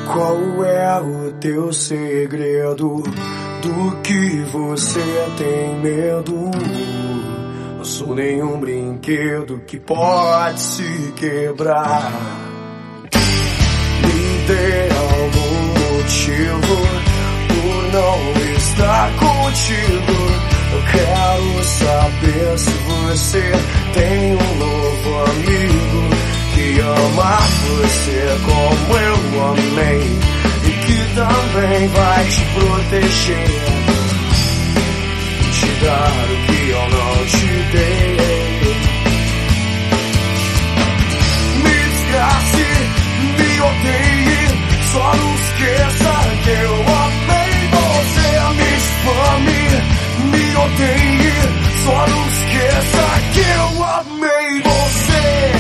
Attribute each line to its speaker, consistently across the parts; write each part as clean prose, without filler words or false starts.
Speaker 1: Qual é o teu segredo? Do que você tem medo? Não sou nenhum brinquedo que pode se quebrar. Me dê algum motivo por não estar contigo. Eu quero saber se você tem um novo amigo que ama você como eu amei e que também vai te proteger, te dar o que eu não te dei. Me desgrace, me odeie, só não esqueça que eu amei você. Me espame, me odeie, só não esqueça que eu amei você.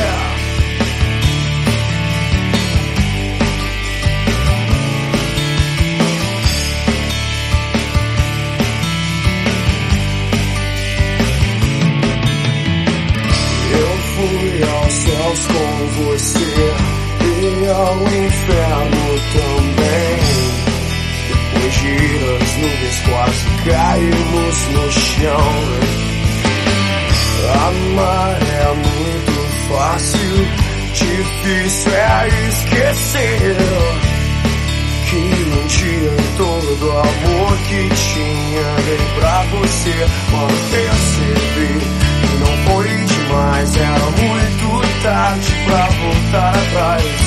Speaker 1: Fui aos céus com você e ao inferno também. Depois de as nuvens quase caímos no chão. Amar é muito fácil, difícil é esquecer que um dia todo o amor que tinha dei pra você. Quando percebi que não foi demais, era muito tarde pra voltar atrás.